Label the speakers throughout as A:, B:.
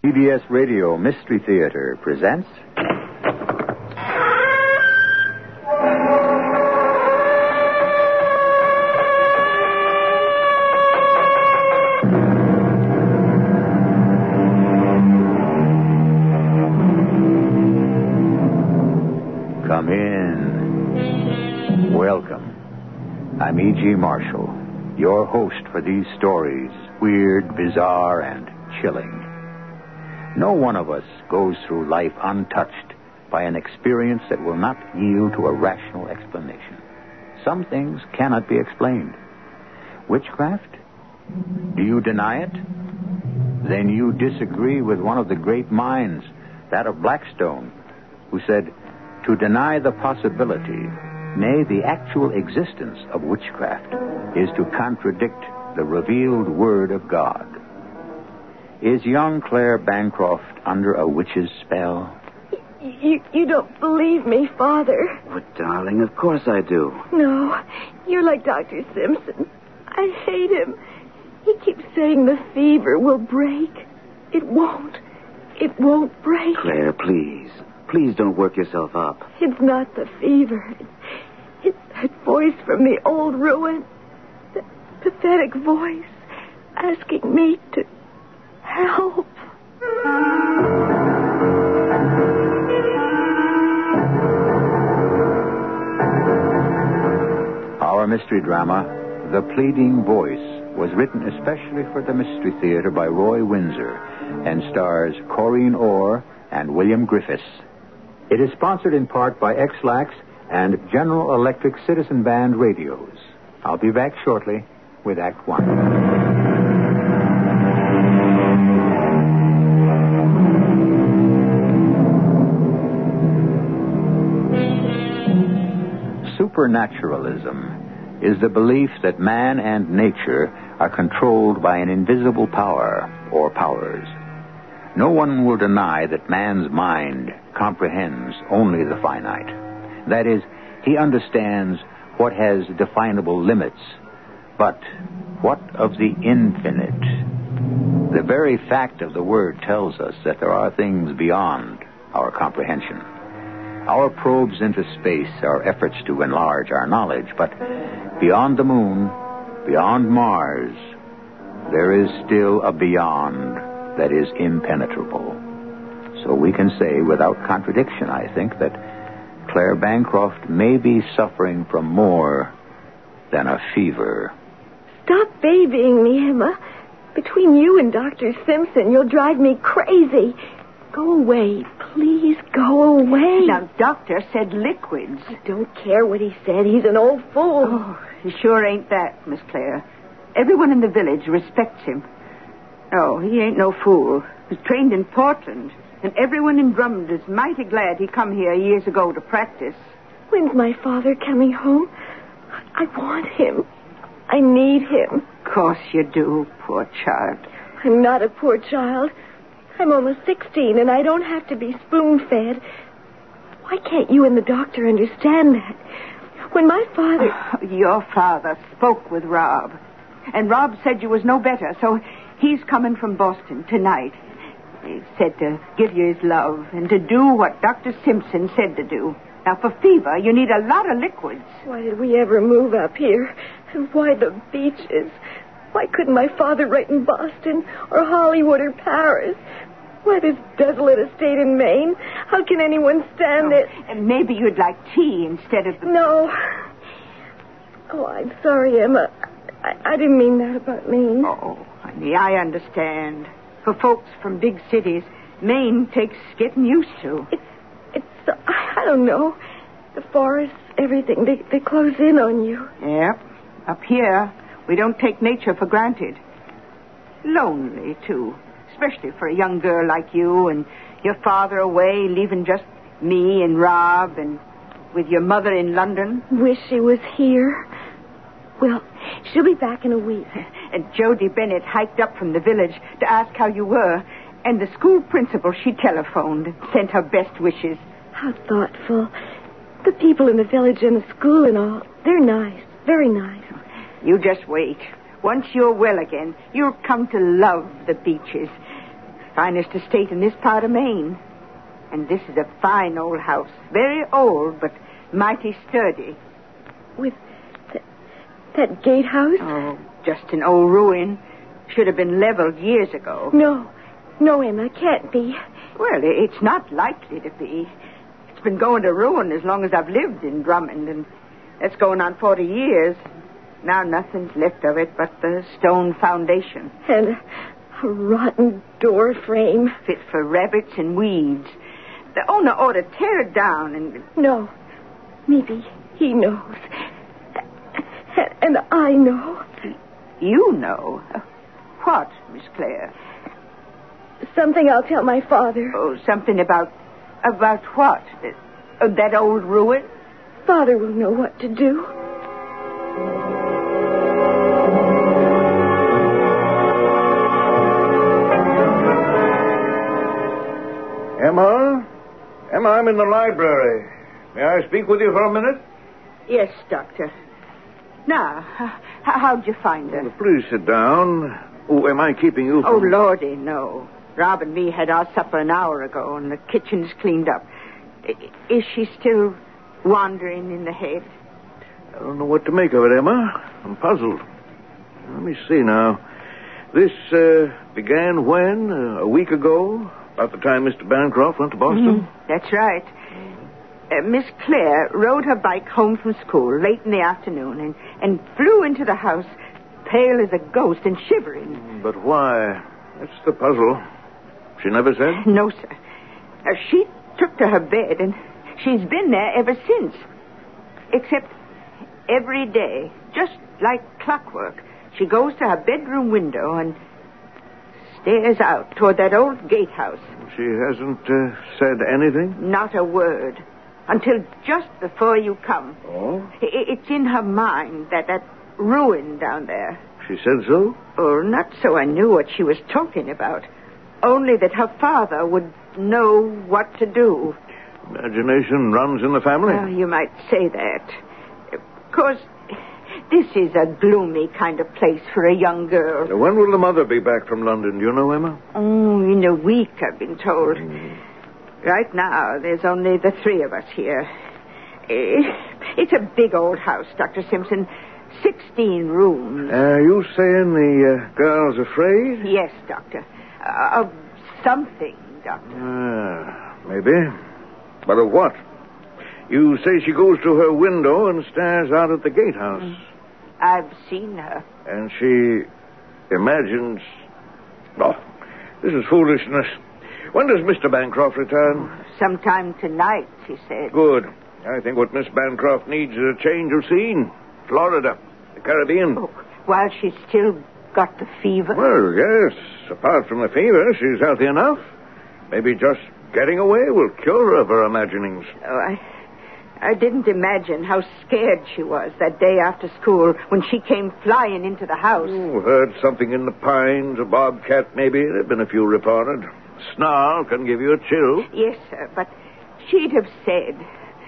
A: CBS Radio Mystery Theater presents... Come in. Welcome. I'm E.G. Marshall, your host for these stories, weird, bizarre, and chilling. No one of us goes through life untouched by an experience that will not yield to a rational explanation. Some things cannot be explained. Witchcraft? Do you deny it? Then you disagree with one of the great minds, that of Blackstone, who said, to deny the possibility, nay, the actual existence of witchcraft, is to contradict the revealed word of God. Is young Claire Bancroft under a witch's spell?
B: You don't believe me, Father.
C: But, darling, of course I do.
B: No, you're like Dr. Simpson. I hate him. He keeps saying the fever will break. It won't. It won't break.
C: Claire, please. Please don't work yourself up.
B: It's not the fever. It's that voice from the old ruin. That pathetic voice asking me to help.
A: Our mystery drama, The Pleading Voice, was written especially for the Mystery Theater by Roy Windsor and stars Corinne Orr and William Griffiths. It is sponsored in part by X-Lax and General Electric Citizen Band radios. I'll be back shortly with Act One. Supernaturalism is the belief that man and nature are controlled by an invisible power or powers. No one will deny that man's mind comprehends only the finite. That is, he understands what has definable limits. But what of the infinite? The very fact of the word tells us that there are things beyond our comprehension. Our probes into space are efforts to enlarge our knowledge, but beyond the moon, beyond Mars, there is still a beyond that is impenetrable. So we can say without contradiction, I think, that Claire Bancroft may be suffering from more than a fever.
B: Stop babying me, Emma. Between you and Dr. Simpson, you'll drive me crazy. Go away. Please go away.
D: Now, doctor said liquids.
B: I don't care what he said. He's an old fool.
D: Oh, he sure ain't that, Miss Claire. Everyone in the village respects him. Oh, he ain't no fool. He's trained in Portland, and everyone in Drummond is mighty glad he come here years ago to practice.
B: When's my father coming home? I want him. I need him.
D: Of course you do, poor child.
B: I'm not a poor child. I'm almost 16, and I don't have to be spoon-fed. Why can't you and the doctor understand that? When my father...
D: Your father spoke with Rob, and Rob said you was no better, so he's coming from Boston tonight. He said to give you his love and to do what Dr. Simpson said to do. Now, for fever, you need a lot of liquids.
B: Why did we ever move up here? And why the beaches? Why couldn't my father write in Boston or Hollywood or Paris? Why this desolate estate in Maine? How can anyone stand it?
D: And maybe you'd like tea instead of the...
B: No. Oh, I'm sorry, Emma. I didn't mean that about Maine.
D: Oh, honey, I understand. For folks from big cities, Maine takes getting used to.
B: I don't know. The forests, everything, they close in on you.
D: Yep. Up here, we don't take nature for granted. Lonely, too. Especially for a young girl like you and your father away, leaving just me and Rob and with your mother in London.
B: Wish she was here. Well, she'll be back in a week.
D: And Jody Bennett hiked up from the village to ask how you were. And the school principal, she telephoned and sent her best wishes.
B: How thoughtful. The people in the village and the school and all, they're nice. Very nice.
D: You just wait. Once you're well again, you'll come to love the beaches. Finest estate in this part of Maine. And this is a fine old house. Very old, but mighty sturdy.
B: With that gatehouse?
D: Oh, just an old ruin. Should have been leveled years ago.
B: No, Emma, can't be.
D: Well, it's not likely to be. It's been going to ruin as long as I've lived in Drummond, and that's going on 40 years. Now nothing's left of it but the stone foundation.
B: And a rotten door frame.
D: Fit for rabbits and weeds. The owner ought to tear it down and...
B: No, maybe he knows. And I know.
D: You know? What, Miss Clare?
B: Something I'll tell my father.
D: Oh, something about what? That old ruin?
B: Father will know what to do.
E: Emma? Emma, I'm in the library. May I speak with you for a minute?
D: Yes, Doctor. Now, how'd you find her?
E: Well, please sit down. Oh, am I keeping you from...
D: Oh, Lordy, no. Rob and me had our supper an hour ago, and the kitchen's cleaned up. Is she still wandering in the head?
E: I don't know what to make of it, Emma. I'm puzzled. Let me see now. This began when? A week ago? About the time Mr. Bancroft went to Boston?
D: Mm-hmm. That's right. Miss Clare rode her bike home from school late in the afternoon and flew into the house, pale as a ghost and shivering.
E: But why? That's the puzzle. She never said?
D: No, sir. She took to her bed, and she's been there ever since. Except every day, just like clockwork, she goes to her bedroom window and stares out toward that old gatehouse.
E: She hasn't said anything?
D: Not a word. Until just before you come.
E: Oh?
D: It's in her mind, that ruin down there.
E: She said so?
D: Oh, not so I knew what she was talking about. Only that her father would know what to do.
E: Imagination runs in the family?
D: Well, you might say that. Of course, this is a gloomy kind of place for a young girl.
E: When will the mother be back from London? Do you know, Emma?
D: Oh, in a week, I've been told. Right now, there's only the three of us here. It's a big old house, Dr. Simpson. 16 rooms.
E: You saying the girl's afraid?
D: Yes, Doctor. Of something, Doctor.
E: Maybe. But of what? You say she goes to her window and stares out at the gatehouse.
D: I've seen her.
E: And she imagines... Oh, this is foolishness. When does Mr. Bancroft return?
D: Sometime tonight, she said.
E: Good. I think what Miss Bancroft needs is a change of scene. Florida, the Caribbean.
D: Oh, while she's still got the fever?
E: Well, yes. Apart from the fever, she's healthy enough. Maybe just getting away will cure her of her imaginings.
D: Oh, I didn't imagine how scared she was that day after school when she came flying into the house.
E: Oh, heard something in the pines, a bobcat maybe. There have been a few reported. Snarl can give you a chill.
D: Yes, sir, but she'd have said...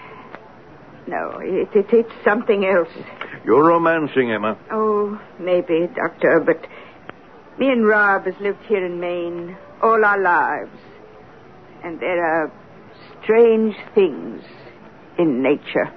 D: No, it's something else.
E: You're romancing, Emma.
D: Oh, maybe, Doctor, but me and Rob has lived here in Maine all our lives. And there are strange things in nature.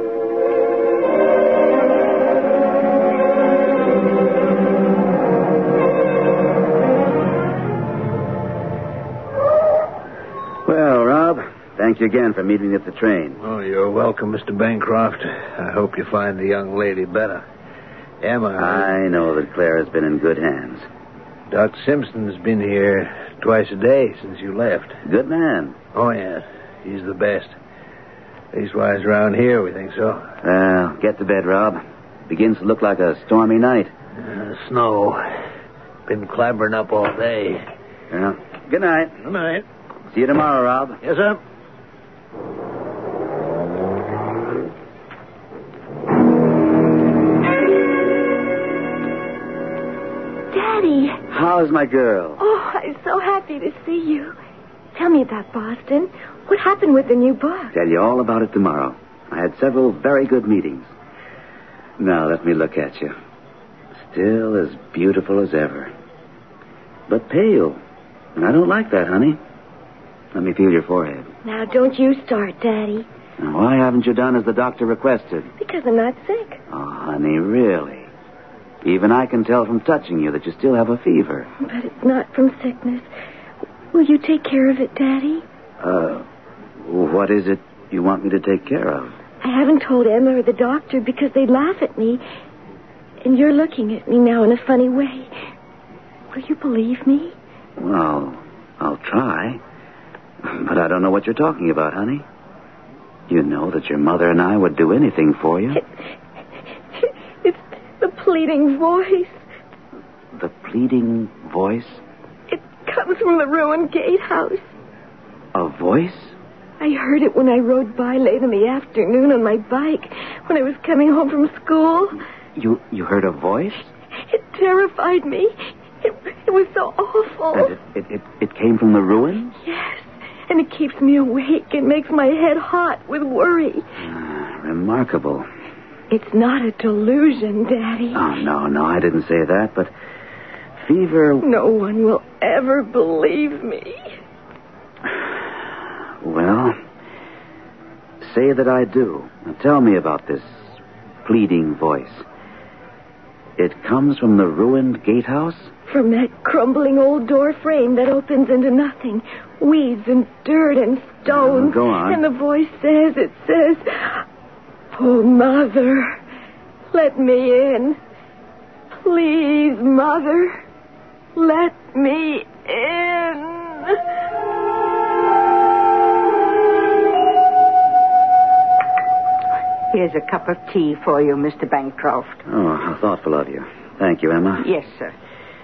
C: Well, Rob, thank you again for meeting me at the train.
F: Oh, you're welcome, Mr. Bancroft. I hope you find the young lady better. Emma...
C: I know that Claire has been in good hands.
F: Doc Simpson's been here twice a day since you left.
C: Good man.
F: Oh, yeah. He's the best. Leastwise, around here, we think so.
C: Well, get to bed, Rob. Begins to look like a stormy night.
F: Snow. Been clambering up all day.
C: Yeah. Good night.
F: Good night.
C: See you tomorrow, Rob.
F: Yes, sir.
B: Daddy.
C: How's my girl?
B: Oh, I'm so happy to see you. Tell me about Boston. What happened with the new book?
C: Tell you all about it tomorrow. I had several very good meetings. Now, let me look at you. Still as beautiful as ever. But pale. I don't like that, honey. Let me feel your forehead.
B: Now, don't you start, Daddy.
C: Now, why haven't you done as the doctor requested?
B: Because I'm not sick.
C: Oh, honey, really? Even I can tell from touching you that you still have a fever.
B: But it's not from sickness. Will you take care of it, Daddy?
C: What is it you want me to take care of?
B: I haven't told Emma or the doctor because they'd laugh at me. And you're looking at me now in a funny way. Will you believe me?
C: Well, I'll try. But I don't know what you're talking about, honey. You know that your mother and I would do anything for you.
B: It's the pleading voice.
C: The pleading voice?
B: It comes from the ruined gatehouse.
C: A voice?
B: I heard it when I rode by late in the afternoon on my bike when I was coming home from school.
C: You heard a voice?
B: It terrified me. It was so awful.
C: And it came from the ruins?
B: Yes. And it keeps me awake and makes my head hot with worry.
C: Remarkable.
B: It's not a delusion, Daddy.
C: Oh, no, I didn't say that, but fever...
B: No one will ever believe me.
C: Well, say that I do. Now tell me about this pleading voice. It comes from the ruined gatehouse?
B: From that crumbling old door frame that opens into nothing. Weeds and dirt and stones.
C: Go on.
B: And the voice says, "Oh, Mother, let me in. Please, Mother, let me in."
D: Here's a cup of tea for you, Mr. Bancroft.
C: Oh, how thoughtful of you. Thank you, Emma.
D: Yes, sir.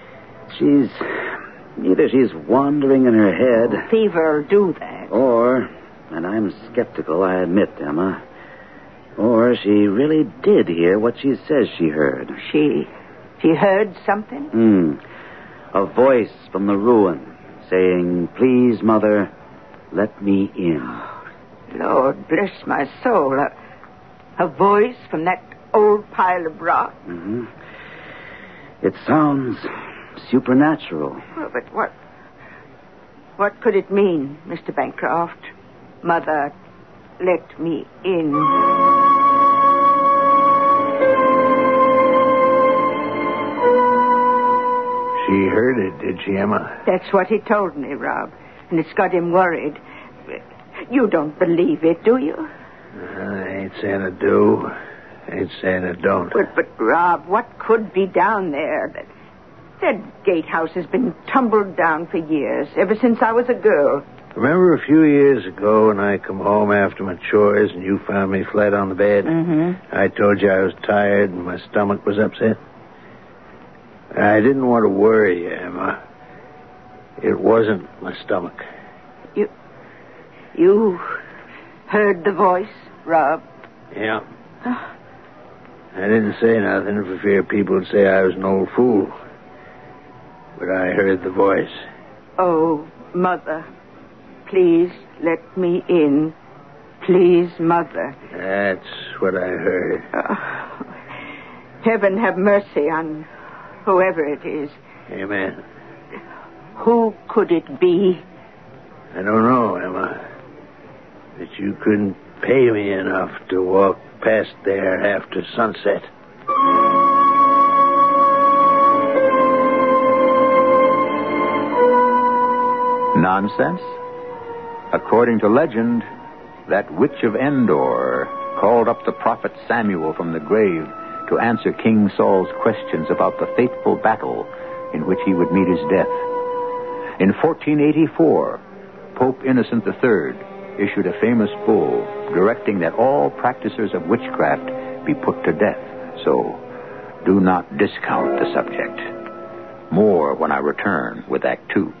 C: Either she's wandering in her head...
D: Fever'll do that.
C: Or, and I'm skeptical, I admit, Emma, or she really did hear what she says she heard.
D: She heard something?
C: A voice from the ruin saying, "Please, Mother, let me in."
D: Lord bless my soul. A voice from that old pile of rock?
C: Mm-hmm. It sounds supernatural.
D: Oh, but what could it mean, Mr. Bancroft? Mother, let me in.
F: She heard it, did she, Emma?
D: That's what he told me, Rob. And it's got him worried. You don't believe it, do you?
F: I ain't saying I do. Ain't saying I don't.
D: But Rob, what could be down there? That gatehouse has been tumbled down for years, ever since I was a girl.
F: Remember a few years ago when I come home after my chores and you found me flat on the bed?
D: Mm-hmm.
F: I told you I was tired and my stomach was upset. I didn't want to worry you, Emma. It wasn't my stomach.
D: You heard the voice, Rob?
F: Yeah. I didn't say nothing for fear people would say I was an old fool. But I heard the voice.
D: Oh, Mother, please let me in. Please, Mother.
F: That's what I heard.
D: Heaven have mercy on whoever it is.
F: Amen.
D: Who could it be?
F: I don't know, Emma. But you couldn't pay me enough to walk past there after sunset.
A: Nonsense? According to legend, that witch of Endor called up the prophet Samuel from the grave to answer King Saul's questions about the fateful battle in which he would meet his death. In 1484, Pope Innocent III issued a famous bull directing that all practicers of witchcraft be put to death. So, do not discount the subject. More when I return with Act 2.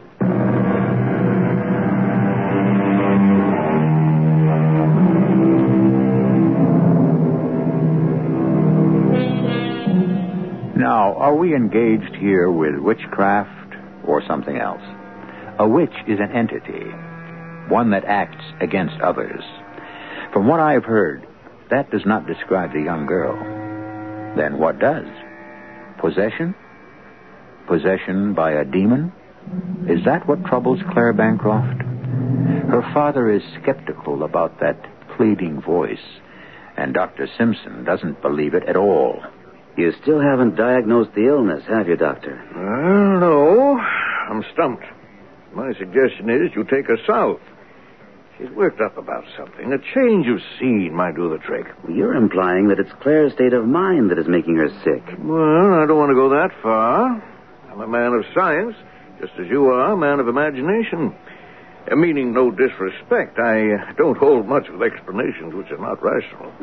A: Now, are we engaged here with witchcraft or something else? A witch is an entity, one that acts against others. From what I've heard, that does not describe the young girl. Then what does? Possession? Possession by a demon? Is that what troubles Claire Bancroft? Her father is skeptical about that pleading voice, and Dr. Simpson doesn't believe it at all.
C: You still haven't diagnosed the illness, have you, Doctor?
E: Well, no. I'm stumped. My suggestion is you take her south. She's worked up about something. A change of scene might do the trick.
C: You're implying that it's Claire's state of mind that is making her sick.
E: Well, I don't want to go that far. I'm a man of science, just as you are a man of imagination. Meaning no disrespect, I don't hold much with explanations which are not rational.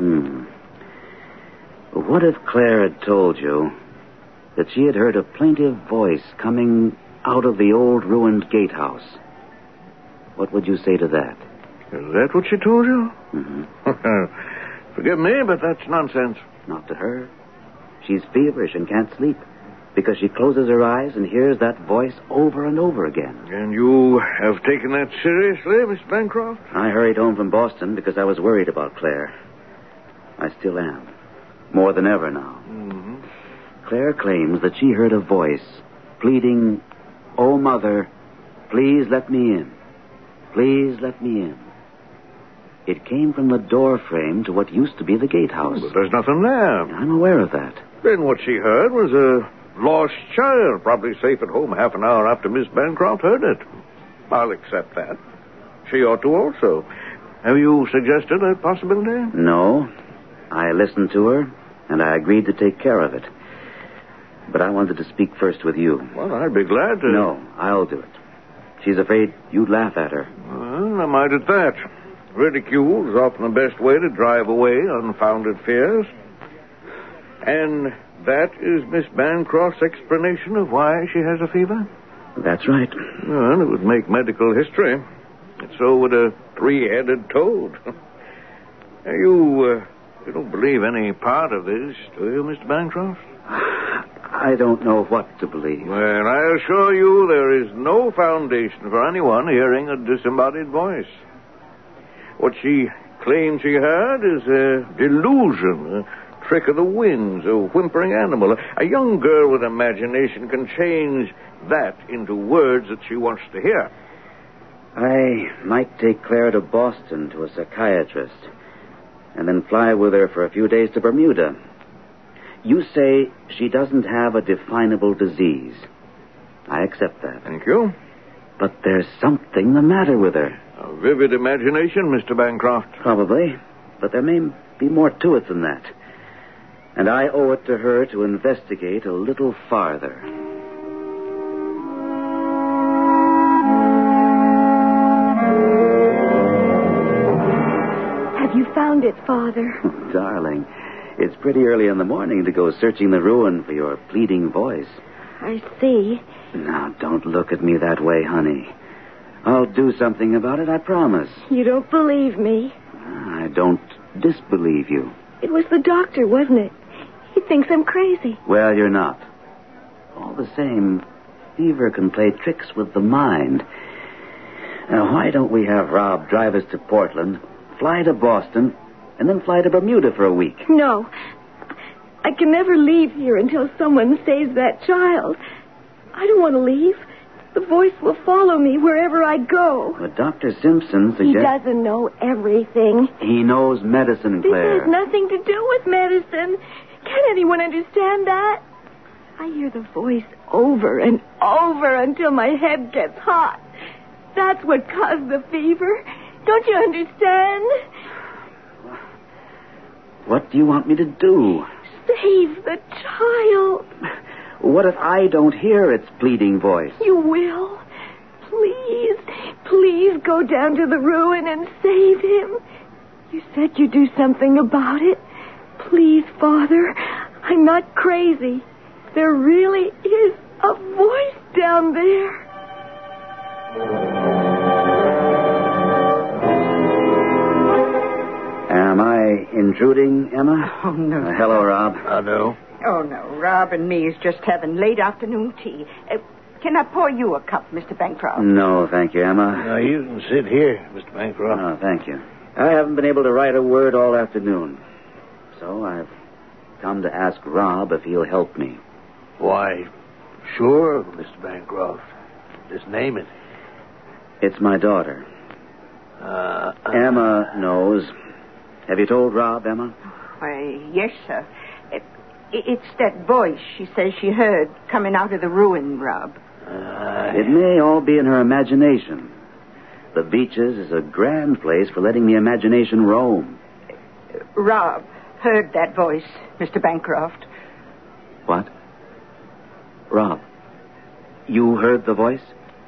C: What if Claire had told you that she had heard a plaintive voice coming out of the old ruined gatehouse? What would you say to that?
E: Is that what she told you?
C: Mm-hmm.
E: Forgive me, but that's nonsense.
C: Not to her. She's feverish and can't sleep because she closes her eyes and hears that voice over and over again.
E: And you have taken that seriously, Miss Bancroft?
C: I hurried home from Boston because I was worried about Claire. I still am. More than ever now.
E: Mm-hmm.
C: Claire claims that she heard a voice pleading, "Oh, Mother, please let me in. Please let me in." It came from the door frame to what used to be the gatehouse.
E: But there's nothing there.
C: I'm aware of that.
E: Then what she heard was a lost child, probably safe at home half an hour after Miss Bancroft heard it. I'll accept that. She ought to also. Have you suggested a possibility?
C: No. I listened to her, and I agreed to take care of it. But I wanted to speak first with you.
E: Well, I'd be glad to.
C: No, I'll do it. She's afraid you'd laugh at her.
E: Well, I might at that. Ridicule is often the best way to drive away unfounded fears. And that is Miss Bancroft's explanation of why she has a fever?
C: That's right.
E: Well, it would make medical history. And so would a three-headed toad. You don't believe any part of this, do you, Mr. Bancroft?
C: I don't know what to believe.
E: Well, I assure you there is no foundation for anyone hearing a disembodied voice. What she claims she heard is a delusion, a trick of the winds, a whimpering animal. A young girl with imagination can change that into words that she wants to hear.
C: I might take Claire to Boston to a psychiatrist and then fly with her for a few days to Bermuda. You say she doesn't have a definable disease. I accept that.
E: Thank you.
C: But there's something the matter with her.
E: A vivid imagination, Mr. Bancroft.
C: Probably. But there may be more to it than that. And I owe it to her to investigate a little farther.
B: Have you found it, Father?
C: Oh, darling, it's pretty early in the morning to go searching the ruin for your pleading voice.
B: I see.
C: Now, don't look at me that way, honey. I'll do something about it, I promise.
B: You don't believe me?
C: I don't disbelieve you.
B: It was the doctor, wasn't it? He thinks I'm crazy.
C: Well, you're not. All the same, fever can play tricks with the mind. Now, why don't we have Rob drive us to Portland, fly to Boston, and then fly to Bermuda for a week?
B: No. I can never leave here until someone saves that child. I don't want to leave. The voice will follow me wherever I go.
C: But Dr. Simpson suggests...
B: He doesn't know everything.
C: He knows medicine, Claire.
B: This has nothing to do with medicine. Can't anyone understand that? I hear the voice over and over until my head gets hot. That's what caused the fever. Don't you understand?
C: What do you want me to do?
B: Save the child.
C: What if I don't hear its pleading voice?
B: You will. Please go down to the ruin and save him. You said you'd do something about it. Please, Father, I'm not crazy. There really is a voice down there.
C: Am I intruding, Emma?
D: Oh, no.
C: Hello, Rob.
F: No.
D: Oh, no. Rob and me is just having late afternoon tea. Can I pour you a cup, Mr. Bancroft?
C: No, thank you, Emma.
F: No, you can sit here, Mr. Bancroft.
C: Oh, thank you. I haven't been able to write a word all afternoon. So I've come to ask Rob if he'll help me.
F: Why, sure, Mr. Bancroft. Just name it.
C: It's my daughter. Emma knows. Have you told Rob, Emma?
D: Why, yes, sir. It's that voice she says she heard coming out of the ruin, Rob.
C: It may all be in her imagination. The Beaches is a grand place for letting the imagination roam.
D: Rob heard that voice, Mr. Bancroft.
C: What? Rob, you heard the voice?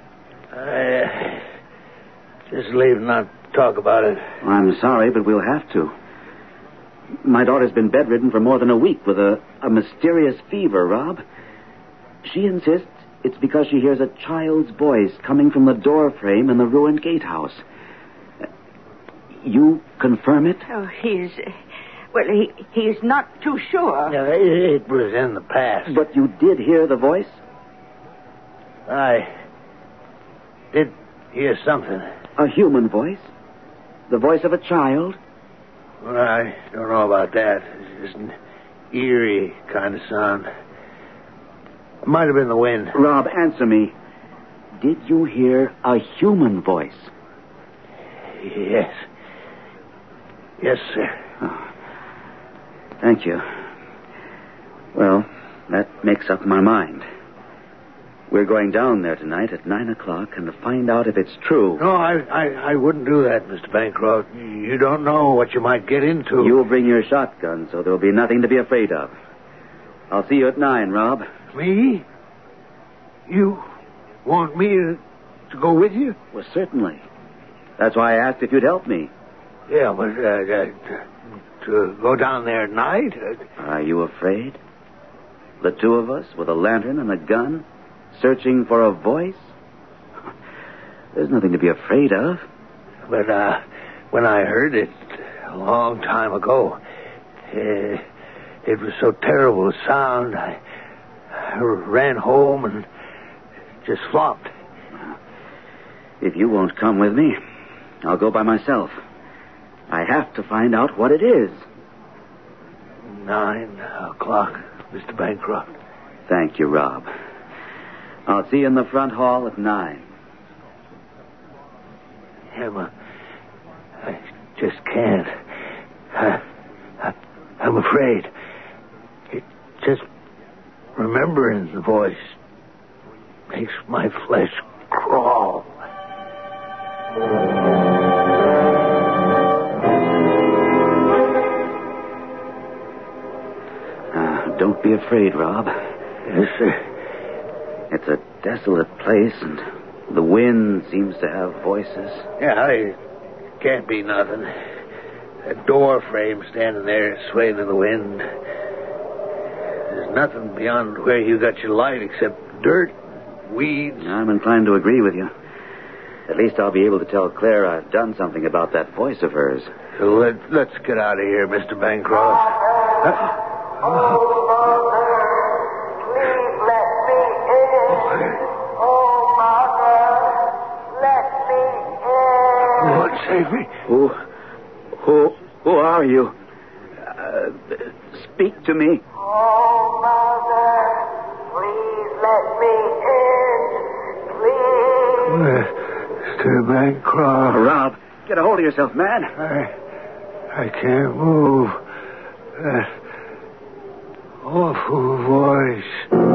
F: Just leave and not talk about it.
C: I'm sorry, but we'll have to. My daughter's been bedridden for more than a week with a mysterious fever, Rob. She insists it's because she hears a child's voice coming from the door frame in the ruined gatehouse. You confirm it?
D: Oh, he's not too sure.
F: No, it was in the past.
C: But you did hear the voice?
F: I did hear something.
C: A human voice? The voice of a child?
F: Well, I don't know about that. It's just an eerie kind of sound. It might have been the wind.
C: Rob, answer me. Did you hear a human voice?
F: Yes. Yes, sir.
C: Oh. Thank you. Well, that makes up my mind. We're going down there tonight at 9 o'clock and to find out if it's true.
F: No, I wouldn't do that, Mr. Bancroft. You don't know what you might get into.
C: You'll bring your shotgun, so there'll be nothing to be afraid of. I'll see you at 9, Rob.
F: Me? You want me to go with you?
C: Well, certainly. That's why I asked if you'd help me.
F: Yeah, but to go down there at night?
C: Are you afraid? The two of us with a lantern and a gun? Searching for a voice? There's nothing to be afraid of.
F: But when I heard it a long time ago, it was so terrible a sound. I ran home and just flopped.
C: If you won't come with me, I'll go by myself. I have to find out what it is.
F: 9 o'clock, Mr. Bancroft.
C: Thank you, Rob. I'll see you in the front hall at 9.
F: Emma, I just can't. I'm afraid. It just remembering the voice makes my flesh crawl.
C: Don't be afraid, Rob.
F: Yes, sir.
C: It's a desolate place, and the wind seems to have voices.
F: Yeah, it can't be nothing. That door frame standing there swaying in the wind. There's nothing beyond where you got your light except dirt, weeds.
C: I'm inclined to agree with you. At least I'll be able to tell Claire I've done something about that voice of hers.
F: So let's get out of here, Mr. Bancroft. Lord, save me.
C: Who are you? Speak to me.
G: Oh, Mother, please let me in. Please.
F: Mr. Bancroft.
C: Rob, get a hold of yourself, man.
F: I can't move. That awful voice.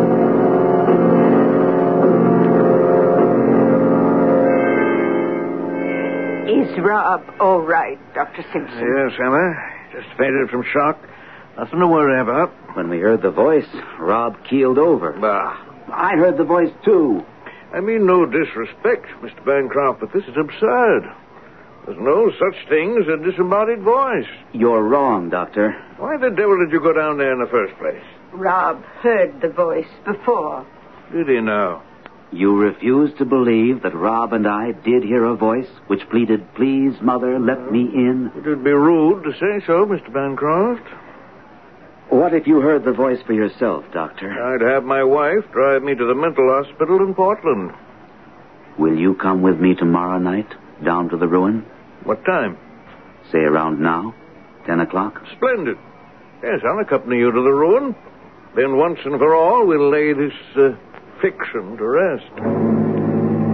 D: Is Rob all right, Dr. Simpson?
E: Yes, Emma. Just fainted from shock. Nothing to worry about.
C: When we heard the voice, Rob keeled over.
E: Bah.
C: I heard the voice, too.
E: I mean no disrespect, Mr. Bancroft, but this is absurd. There's no such thing as a disembodied voice.
C: You're wrong, Doctor.
E: Why the devil did you go down there in the first place?
D: Rob heard the voice before.
E: Did he now?
C: You refuse to believe that Rob and I did hear a voice which pleaded, "Please, Mother, let me in"?
E: It would be rude to say so, Mr. Bancroft.
C: What if you heard the voice for yourself, Doctor?
E: I'd have my wife drive me to the mental hospital in Portland.
C: Will you come with me tomorrow night, down to the ruin?
E: What time?
C: Say around now, 10 o'clock.
E: Splendid. Yes, I'll accompany you to the ruin. Then once and for all, we'll lay this fiction to rest.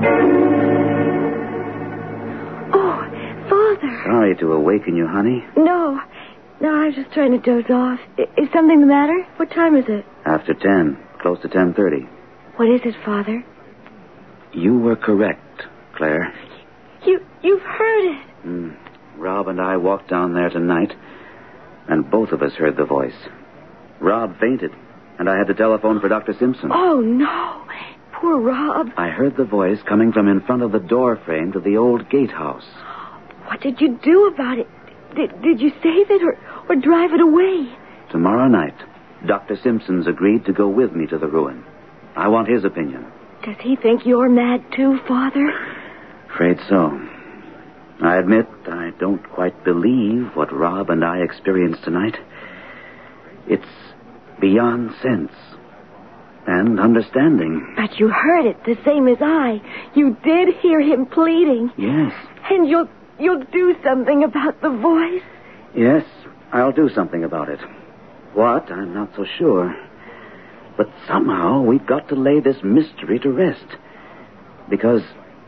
B: Oh, Father.
C: Sorry to awaken you, honey.
B: No, I was just trying to doze off. Is something the matter? What time is it?
C: After 10, close to 10:30.
B: What is it, Father?
C: You were correct, Claire.
B: You've heard it.
C: Rob and I walked down there tonight, and both of us heard the voice. Rob fainted, and I had to telephone for Dr. Simpson.
B: Oh, no. Poor Rob.
C: I heard the voice coming from in front of the door frame to the old gatehouse.
B: What did you do about it? Did you save it or drive it away?
C: Tomorrow night, Dr. Simpson's agreed to go with me to the ruin. I want his opinion.
B: Does he think you're mad too, Father?
C: Afraid so. I admit I don't quite believe what Rob and I experienced tonight. It's beyond sense and understanding.
B: But you heard it the same as I. You did hear him pleading.
C: Yes.
B: And you'll do something about the voice?
C: Yes, I'll do something about it. What? I'm not so sure. But somehow we've got to lay this mystery to rest. Because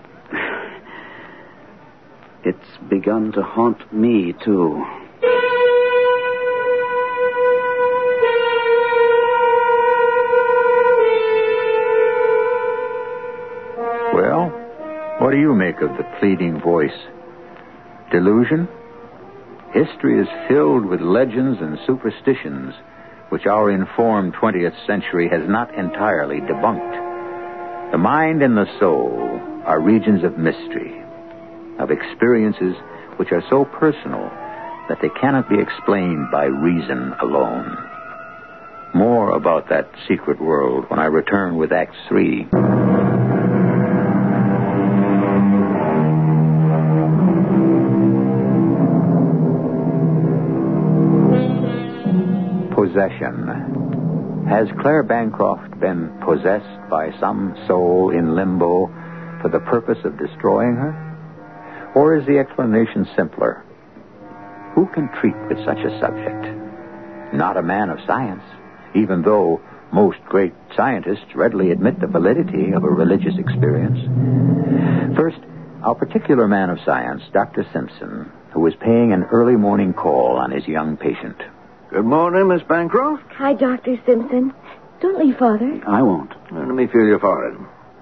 C: it's begun to haunt me, too.
A: Well, what do you make of the pleading voice? Delusion? History is filled with legends and superstitions which our informed 20th century has not entirely debunked. The mind and the soul are regions of mystery, of experiences which are so personal that they cannot be explained by reason alone. More about that secret world when I return with Act 3. Possession. Has Claire Bancroft been possessed by some soul in limbo for the purpose of destroying her? Or is the explanation simpler? Who can treat with such a subject? Not a man of science, even though most great scientists readily admit the validity of a religious experience. First, our particular man of science, Dr. Simpson, who was paying an early morning call on his young patient.
E: Good morning, Miss Bancroft.
B: Hi, Dr. Simpson. Don't leave, Father.
C: I won't.
E: Let me feel your forehead.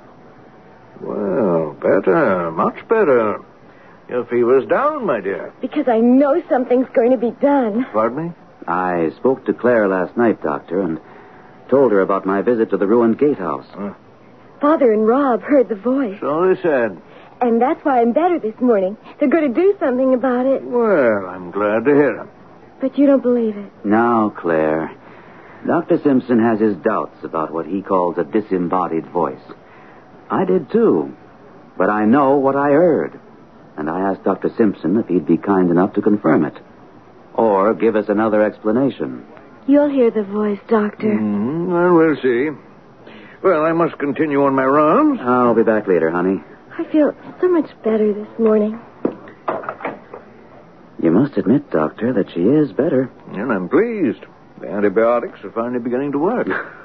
E: Well, better, much better. Your fever's down, my dear.
B: Because I know something's going to be done.
E: Pardon me?
C: I spoke to Claire last night, Doctor, and told her about my visit to the ruined gatehouse.
B: Father and Rob heard the voice.
E: So they said.
B: And that's why I'm better this morning. They're going to do something about it.
E: Well, I'm glad to hear it.
B: But you don't believe it.
C: Now, Claire, Dr. Simpson has his doubts about what he calls a disembodied voice. I did, too. But I know what I heard. And I asked Dr. Simpson if he'd be kind enough to confirm it. Or give us another explanation.
B: You'll hear the voice, Doctor.
E: Well, we'll see. Well, I must continue on my rounds.
C: I'll be back later, honey.
B: I feel so much better this morning.
C: You must admit, Doctor, that she is better.
E: And I'm pleased. The antibiotics are finally beginning to work.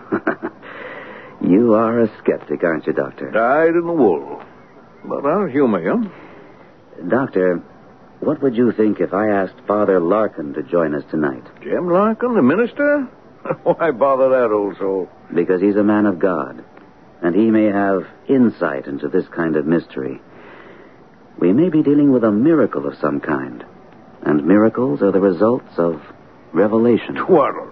C: You are a skeptic, aren't you, Doctor?
E: Dyed in the wool. But I'll humor you.
C: Doctor, what would you think if I asked Father Larkin to join us tonight?
E: Jim Larkin, the minister? Why bother that old soul?
C: Because he's a man of God, and he may have insight into this kind of mystery. We may be dealing with a miracle of some kind, and miracles are the results of revelation.
E: Twaddle.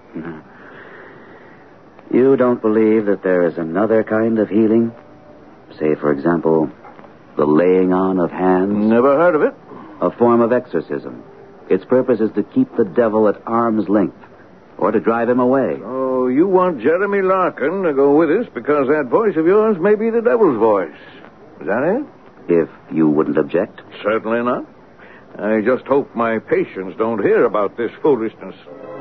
C: You don't believe that there is another kind of healing? Say, for example, the laying on of hands?
E: Never heard of it.
C: A form of exorcism. Its purpose is to keep the devil at arm's length, or to drive him away.
E: Oh, you want Jeremy Larkin to go with us because that voice of yours may be the devil's voice. Is that it?
C: If you wouldn't object.
E: Certainly not. I just hope my patients don't hear about this foolishness.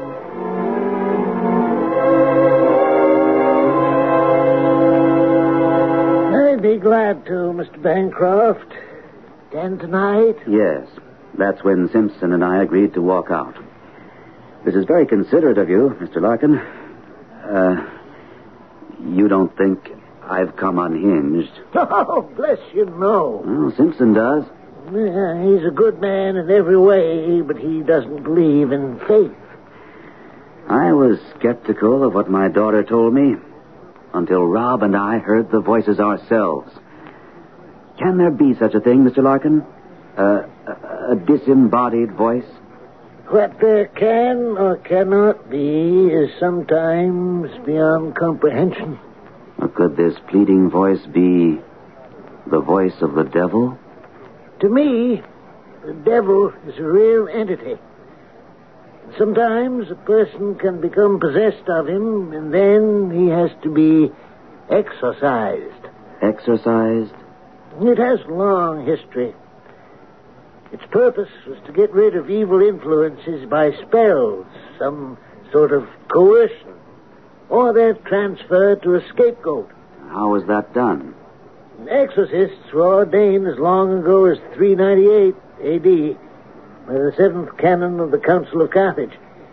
F: I'd be glad to, Mr. Bancroft. 10 tonight?
C: Yes. That's when Simpson and I agreed to walk out. This is very considerate of you, Mr. Larkin. You don't think I've come unhinged.
H: Oh, bless you, no.
C: Well, Simpson does.
H: Yeah, he's a good man in every way, but he doesn't believe in faith.
C: I was skeptical of what my daughter told me until Rob and I heard the voices ourselves. Can there be such a thing, Mr. Larkin? A disembodied voice?
H: What there can or cannot be is sometimes beyond comprehension.
C: Or could this pleading voice be the voice of the devil?
H: To me, the devil is a real entity. Sometimes a person can become possessed of him, and then he has to be exorcised.
C: Exorcised?
H: It has a long history. Its purpose was to get rid of evil influences by spells, some sort of coercion, or they're transferred to a scapegoat.
C: How was that done?
H: Exorcists were ordained as long ago as 398 A.D. by the seventh canon of the Council of Carthage.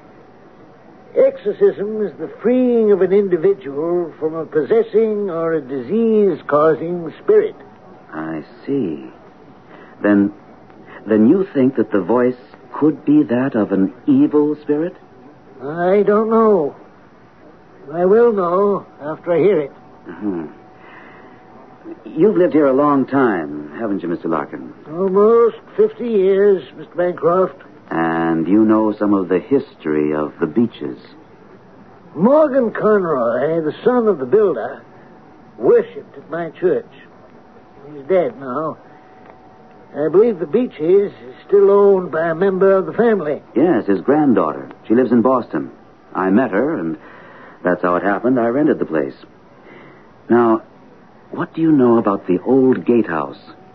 H: Exorcism is the freeing of an individual from a possessing or a disease-causing spirit.
C: I see. Then you think that the voice could be that of an evil spirit?
H: I don't know. I will know after I hear it.
C: Uh-huh. You've lived here a long time, haven't you, Mr. Larkin?
H: Almost 50 years, Mr. Bancroft.
C: And you know some of the history of the Beeches.
H: Morgan Conroy, the son of the builder, worshipped at my church. He's dead now. I believe the Beeches is still owned by a member of the family.
C: Yes, his granddaughter. She lives in Boston. I met her, and that's how it happened. I rented the place. Now, what do you know about the old gatehouse?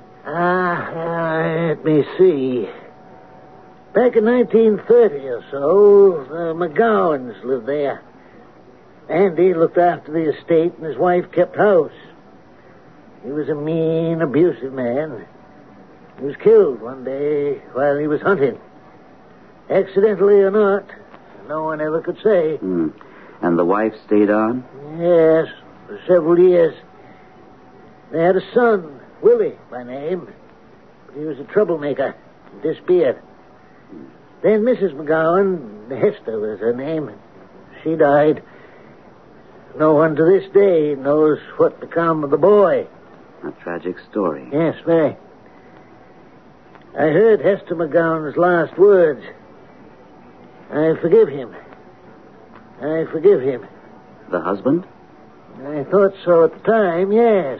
H: Let me see. Back in 1930 or so, the McGowans lived there. Andy looked after the estate, and his wife kept house. He was a mean, abusive man. He was killed one day while he was hunting. Accidentally or not, no one ever could say.
C: And the wife stayed on?
H: Yes, for several years. They had a son, Willie by name. But he was a troublemaker. He disappeared. Then Mrs. McGowan, Hester was her name, she died. No one to this day knows what became of the boy.
C: A tragic story.
H: Yes, very. I heard Hester McGowan's last words. I forgive him. I forgive him.
C: The husband?
H: I thought so at the time, yes.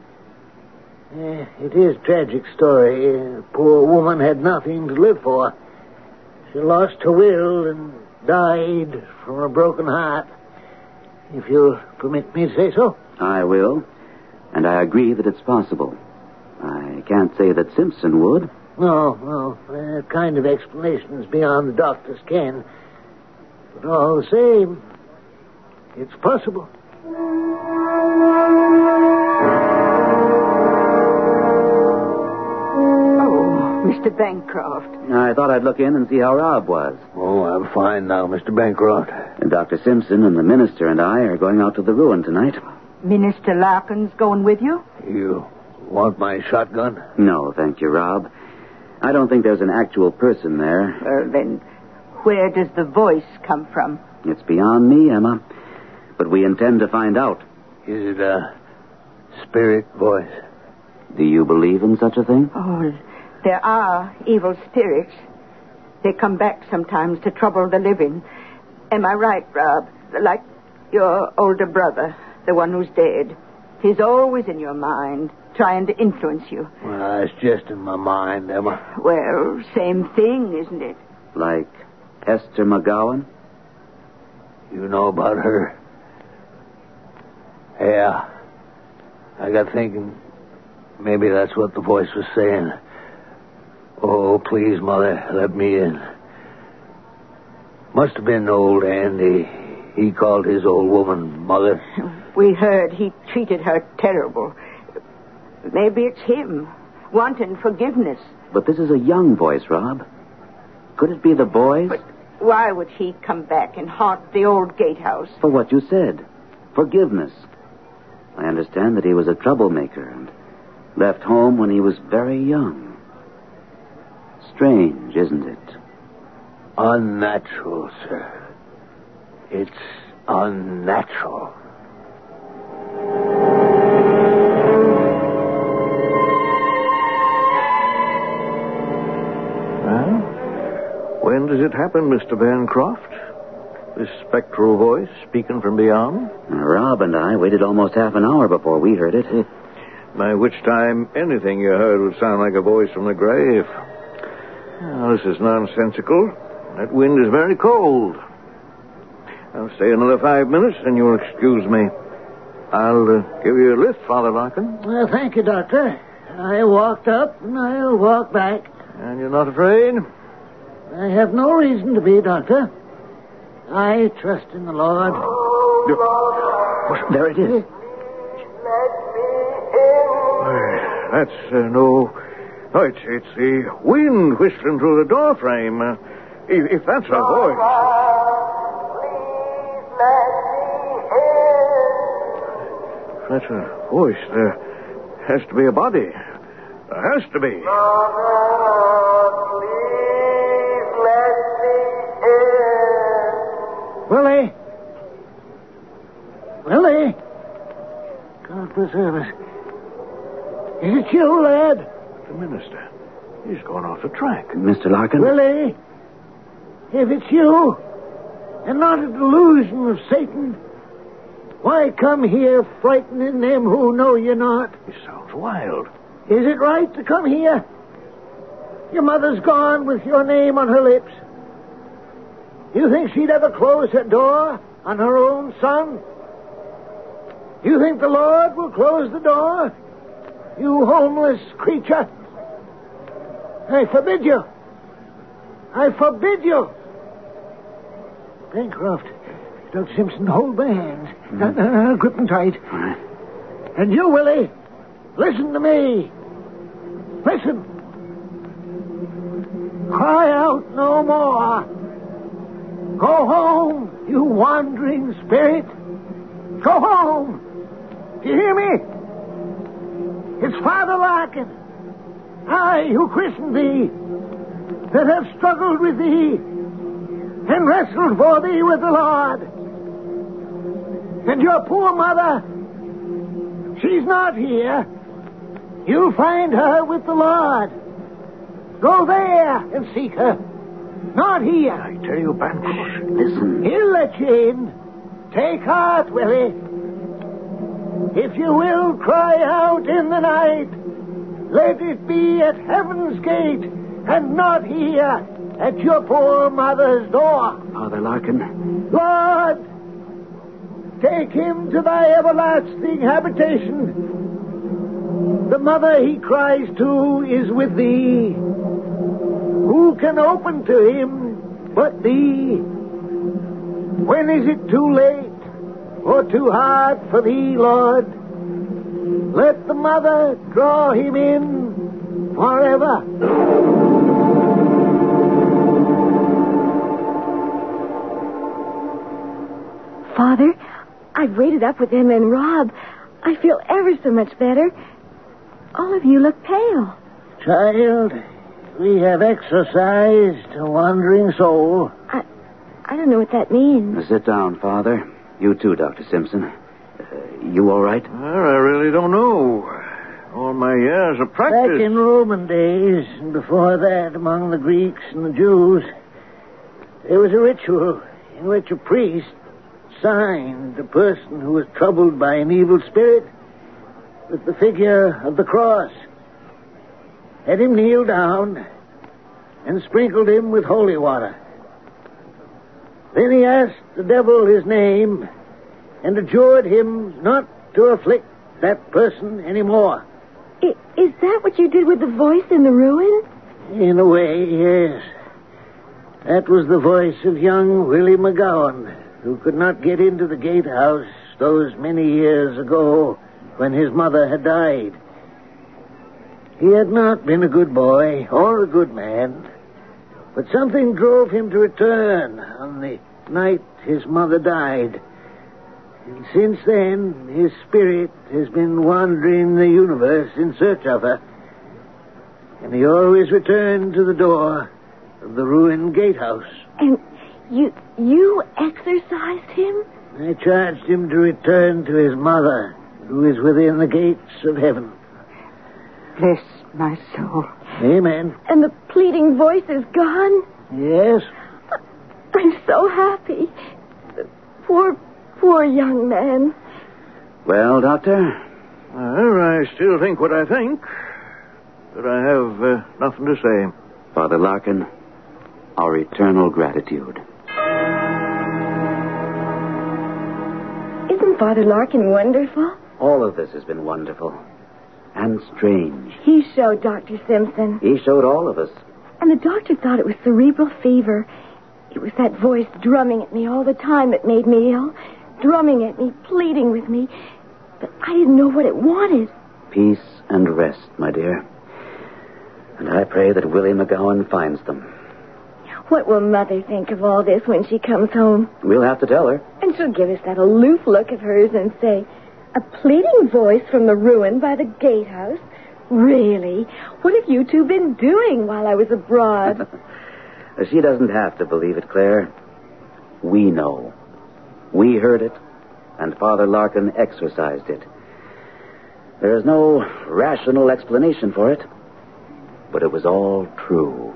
H: It is a tragic story. The poor woman had nothing to live for. She lost her will and died from a broken heart. If you'll permit me to say so.
C: I will. And I agree that it's possible. I can't say that Simpson would.
H: No. That kind of explanation is beyond the doctor's ken. But all the same, it's possible.
D: Mr. Bancroft.
C: I thought I'd look in and see how Rob was.
F: Oh, I'm fine now, Mr. Bancroft.
C: And Dr. Simpson and the minister and I are going out to the ruin tonight.
D: Minister Larkin's going with you?
F: You want my shotgun?
C: No, thank you, Rob. I don't think there's an actual person there.
D: Well, then, where does the voice come from?
C: It's beyond me, Emma. But we intend to find out.
F: Is it a spirit voice?
C: Do you believe in such a thing?
D: Oh, there are evil spirits. They come back sometimes to trouble the living. Am I right, Rob? Like your older brother, the one who's dead. He's always in your mind, trying to influence you.
F: Well, it's just in my mind, Emma.
D: Well, same thing, isn't it?
C: Like Hester McGowan?
F: You know about her? Yeah. I got thinking maybe that's what the voice was saying. Oh, please, Mother, let me in. Must have been old Andy. He called his old woman Mother.
D: We heard he treated her terrible. Maybe it's him, wanting forgiveness.
C: But this is a young voice, Rob. Could it be the boys?
D: But why would he come back and haunt the old gatehouse?
C: For what you said. Forgiveness. I understand that he was a troublemaker and left home when he was very young. Strange, isn't it?
F: Unnatural, sir. It's unnatural.
E: Well, when does it happen, Mr. Bancroft? This spectral voice speaking from beyond?
C: Rob and I waited almost half an hour before we heard it.
E: By which time anything you heard would sound like a voice from the grave. Now, this is nonsensical. That wind is very cold. I'll stay another 5 minutes, and you'll excuse me. I'll give you a lift, Father Larkin.
H: Well, thank you, Doctor. I walked up, and I'll walk back.
E: And you're not afraid?
H: I have no reason to be, Doctor. I trust in the Lord.
C: There it is.
E: That's no... Oh, it's the wind whistling through the door frame. If that's her voice... If that's her voice, there has to be a body. There has to be.
H: Willie! Willie! God preserve us. Is it you, lad?
E: The minister. He's gone off the track.
C: Mr. Larkin?
H: Willie! If it's you, and not a delusion of Satan, why come here frightening them who know you not?
E: He sounds wild.
H: Is it right to come here? Your mother's gone with your name on her lips. You think she'd ever close her door on her own son? You think the Lord will close the door? You homeless creature. I forbid you. I forbid you. Bancroft, Dr. Simpson, hold my hands. Grip them tight.
C: All right.
H: And you, Willie, listen to me. Listen. Cry out no more. Go home, you wandering spirit. Go home. Do you hear me? It's Father Larkin, I who christened thee, that have struggled with thee and wrestled for thee with the Lord. And your poor mother, she's not here. You'll find her with the Lord. Go there and seek her. Not here.
E: I tell you, Bancroft.
C: Listen.
H: He'll let you in. Take heart, Willie. If you will cry out in the night, let it be at heaven's gate and not here at your poor mother's door.
C: Father Larkin.
H: Lord, take him to thy everlasting habitation. The mother he cries to is with thee. Who can open to him but thee? When is it too late or too hard for thee, Lord? Let the mother draw him in forever.
B: Father, I've waited up with him and Rob. I feel ever so much better. All of you look pale.
H: Child, we have exorcised a wandering soul.
B: I don't know what that means.
C: Sit down, Father. You too, Dr. Simpson. You all right?
E: Well, I really don't know. All my years of practice.
H: Back in Roman days, and before that, among the Greeks and the Jews, there was a ritual in which a priest signed the person who was troubled by an evil spirit with the figure of the cross. Had him kneel down and sprinkled him with holy water. Then he asked the devil his name and adjured him not to afflict that person anymore.
B: Is that what you did with the voice in the ruin?
H: In a way, yes. That was the voice of young Willie McGowan, who could not get into the gatehouse those many years ago when his mother had died. He had not been a good boy or a good man, but something drove him to return on the night his mother died. And since then, his spirit has been wandering the universe in search of her. And he always returned to the door of the ruined gatehouse.
B: And you exorcised him?
H: I charged him to return to his mother, who is within the gates of heaven.
D: Bless my soul.
H: Amen.
B: And the pleading voice is gone?
H: Yes?
B: I'm so happy. The poor young man.
C: Well, Doctor?
E: Well, I still think what I think, but I have nothing to say.
C: Father Larkin, our eternal gratitude.
B: Isn't Father Larkin wonderful?
C: All of this has been wonderful. And strange.
B: He showed Dr. Simpson.
C: He showed all of us.
B: And the doctor thought it was cerebral fever. It was that voice drumming at me all the time that made me ill. Drumming at me, pleading with me. But I didn't know what it wanted.
C: Peace and rest, my dear. And I pray that Willie McGowan finds them.
B: What will Mother think of all this when she comes home?
C: We'll have to tell her.
B: And she'll give us that aloof look of hers and say, a pleading voice from the ruin by the gatehouse? Really? What have you two been doing while I was abroad?
C: She doesn't have to believe it, Claire. We know. We heard it, and Father Larkin exorcised it. There is no rational explanation for it, but it was all true.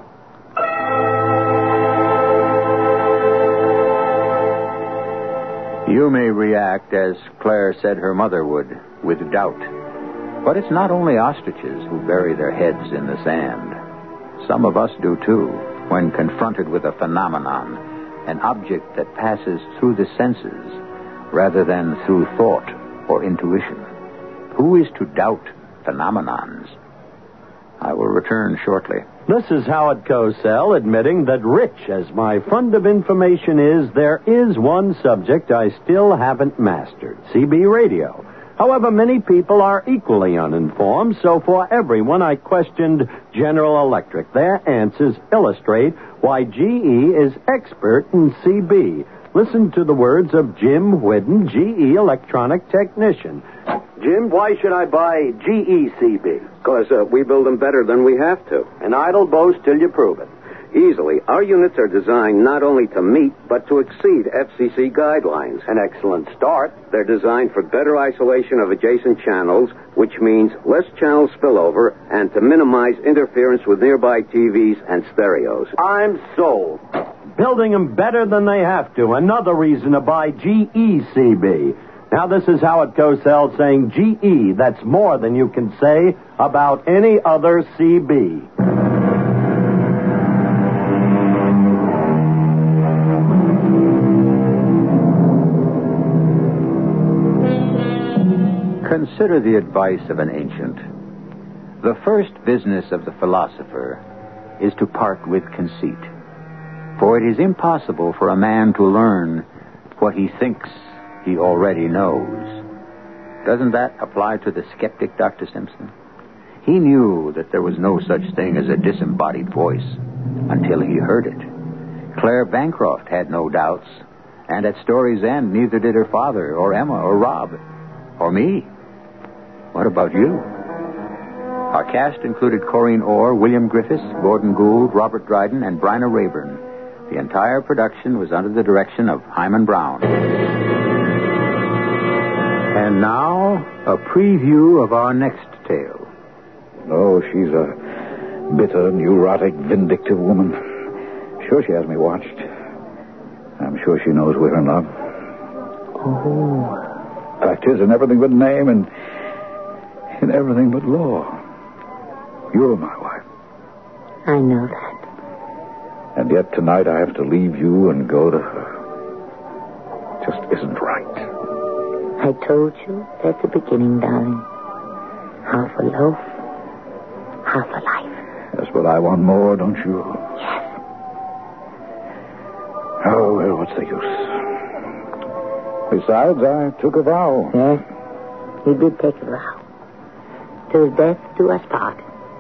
A: You may react as Claire said her mother would, with doubt. But it's not only ostriches who bury their heads in the sand. Some of us do too, when confronted with a phenomenon, an object that passes through the senses rather than through thought or intuition. Who is to doubt phenomenons? I will return shortly.
I: This is Howard Cosell admitting that rich as my fund of information is, there is one subject I still haven't mastered, CB radio. However, many people are equally uninformed, so for everyone I questioned General Electric. Their answers illustrate why GE is expert in CB. Listen to the words of Jim Whidden, GE electronic technician. Jim, why should I buy GE CB?
J: Because we build them better than we have to.
I: An idle boast till you prove it.
J: Easily. Our units are designed not only to meet, but to exceed FCC guidelines.
I: An excellent start.
J: They're designed for better isolation of adjacent channels, which means less channel spillover, and to minimize interference with nearby TVs and stereos.
I: I'm sold. Building them better than they have to. Another reason to buy GE CB. Now, this is Howard Cosell saying GE. That's more than you can say about any other CB.
A: Consider the advice of an ancient. The first business of the philosopher is to part with conceit. For it is impossible for a man to learn what he thinks he already knows. Doesn't that apply to the skeptic, Dr. Simpson? He knew that there was no such thing as a disembodied voice until he heard it. Claire Bancroft had no doubts, and at story's end, neither did her father, or Emma, or Rob, or me. What about you? Our cast included Corinne Orr, William Griffiths, Gordon Gould, Robert Dryden, and Bryna Rayburn. The entire production was under the direction of Hyman Brown. And now, a preview of our next tale.
K: Oh, she's a bitter, neurotic, vindictive woman. Sure she has me watched. I'm sure she knows we're in love.
H: Oh.
K: Fact is, in everything but name and in everything but law, you're my wife.
H: I know that.
K: And yet tonight I have to leave you and go to her. Just isn't right.
H: I told you at the beginning, darling. Half a loaf, half a life.
K: That's what I want more, don't you?
H: Yes.
K: Oh, well, what's the use? Besides, I took a vow.
H: Yes, you did take a vow. Till death do us part.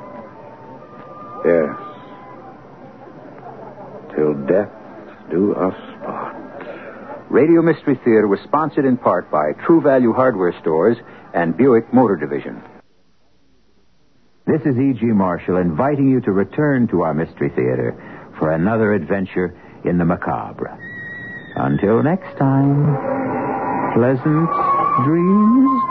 K: Yes. Till death do us part.
A: Radio Mystery Theater was sponsored in part by True Value Hardware Stores and Buick Motor Division.
L: This is E.G. Marshall inviting you to return to our Mystery Theater for another adventure in the macabre. Until next time, pleasant dreams.